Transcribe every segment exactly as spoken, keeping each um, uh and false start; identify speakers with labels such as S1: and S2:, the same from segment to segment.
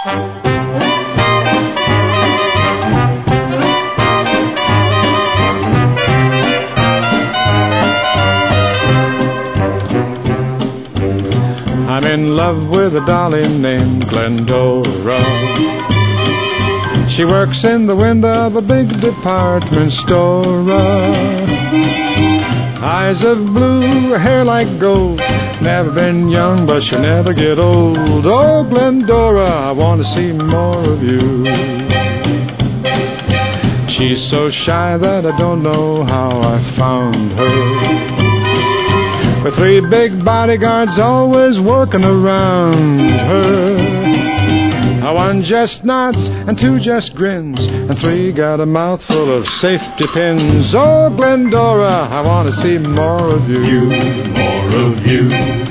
S1: I'm in love with a dolly named Glendora. She works in the window of a big department store. Eyes of blue, hair like gold. Never been young, but she'll never get old. Oh, Glendora, I want to see more of you. She's so shy that I don't know how I found her. With three big bodyguards always working around her. One just nods and two just grins, and three got a mouthful of safety pins. Oh, Glendora, I want to see more of you.
S2: you more of you.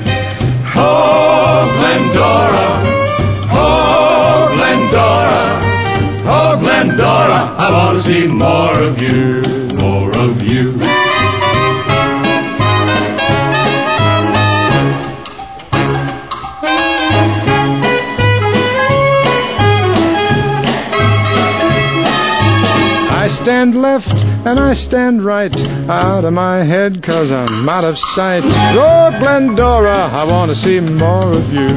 S2: Oh, Glendora, oh, Glendora, oh, Glendora, I want to see more of you, more of you.
S1: I stand left and I stand right, out of my head 'cause I'm out of sight. Oh, Glendora, I want to see more of you.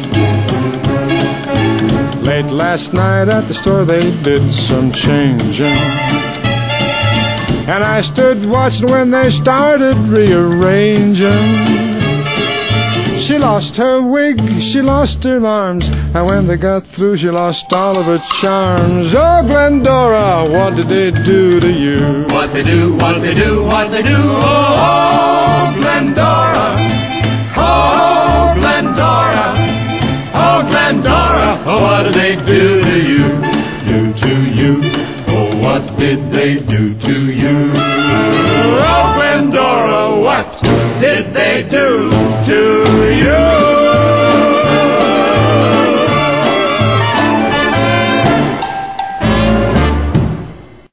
S1: Late last night at the store they did some changing, and I stood watching when they started rearranging. She lost her wig, she lost her arms, and when they got through she lost all of her charms. Oh, Glendora, what did they do to you?
S2: What they do, what they do, what they do. Oh, oh Glendora, oh, Glendora, oh, Glendora, oh, what did they do to you, do to you? Oh, what did they do to you? Oh, Glendora, what did they do to you?